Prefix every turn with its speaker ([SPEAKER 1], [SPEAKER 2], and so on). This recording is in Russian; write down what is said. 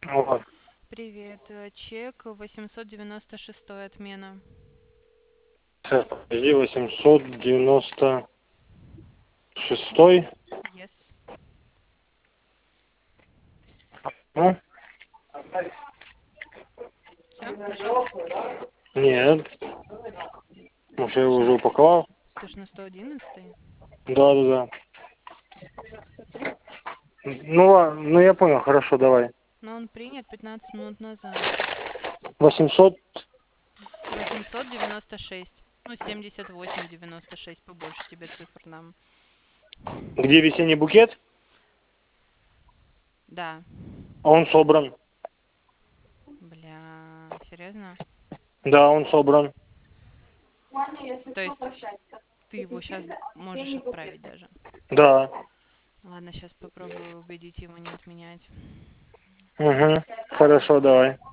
[SPEAKER 1] Вот.
[SPEAKER 2] Привет. Чек 896 отмена.
[SPEAKER 1] Сейчас, подожди, 896.
[SPEAKER 2] Yes.
[SPEAKER 1] Ну,
[SPEAKER 2] Все, пришел?
[SPEAKER 1] нет. Может, я его уже упаковал?
[SPEAKER 2] Ты ж на 111?
[SPEAKER 1] Да, да, да. Ну ладно, ну я понял, хорошо, давай.
[SPEAKER 2] Но он принят 15 минут назад.
[SPEAKER 1] 800.
[SPEAKER 2] 896. Ну, 78,96. Побольше тебе цифр дам.
[SPEAKER 1] Где весенний букет?
[SPEAKER 2] Да.
[SPEAKER 1] А он собран.
[SPEAKER 2] Бля, серьезно?
[SPEAKER 1] Да, он собран.
[SPEAKER 2] То есть ты его сейчас можешь отправить даже?
[SPEAKER 1] Да.
[SPEAKER 2] Ладно, сейчас попробую убедить его не отменять.
[SPEAKER 1] Угу. Хорошо, давай.